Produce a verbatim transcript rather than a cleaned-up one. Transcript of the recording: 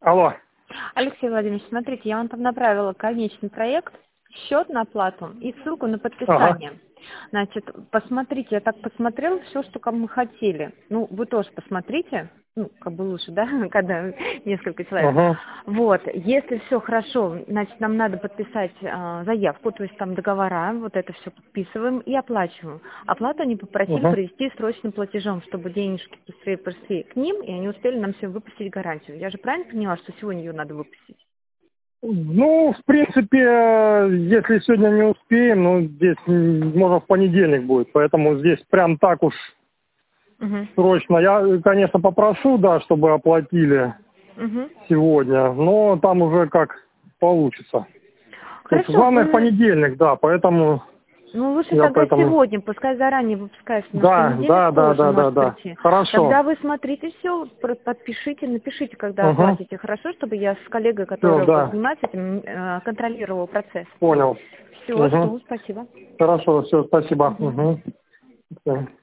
Алло. Алексей Владимирович, смотрите, я вам там направила конечный проект, счет на оплату и ссылку на подписание. Ага. Значит, посмотрите, я так посмотрела все, что как мы хотели. Ну, вы тоже посмотрите, ну, как бы лучше, да, когда несколько человек. Ага. Вот, если все хорошо, значит, нам надо подписать э, заявку, то есть там договора, вот это все подписываем и оплачиваем. Оплату они попросили Ага. провести срочным платежом, чтобы денежки быстрее пришли к ним, и они успели нам все выпустить гарантию. Я же правильно поняла, что сегодня ее надо выпустить? Ну, в принципе, если сегодня не успеем, ну, здесь, м, может, в понедельник будет, поэтому здесь прям так уж Угу. срочно. Я, конечно, попрошу, да, чтобы оплатили Угу. сегодня, но там уже как получится. То есть Хорошо, главное в вы... понедельник, да, поэтому Ну, лучше я тогда поэтому... сегодня, пускай заранее выпускается, потому что Да, понедельник да, да, позже да, да, может да. прийти. Хорошо. Тогда вы смотрите все, подпишите, напишите, когда Угу. оплатите, хорошо, чтобы я с коллегой, Все, которая будет да, заниматься этим, э, контролировала процесс. понял. Все, Угу. жду, спасибо. Хорошо, все, спасибо. Мгм. Угу. Всё.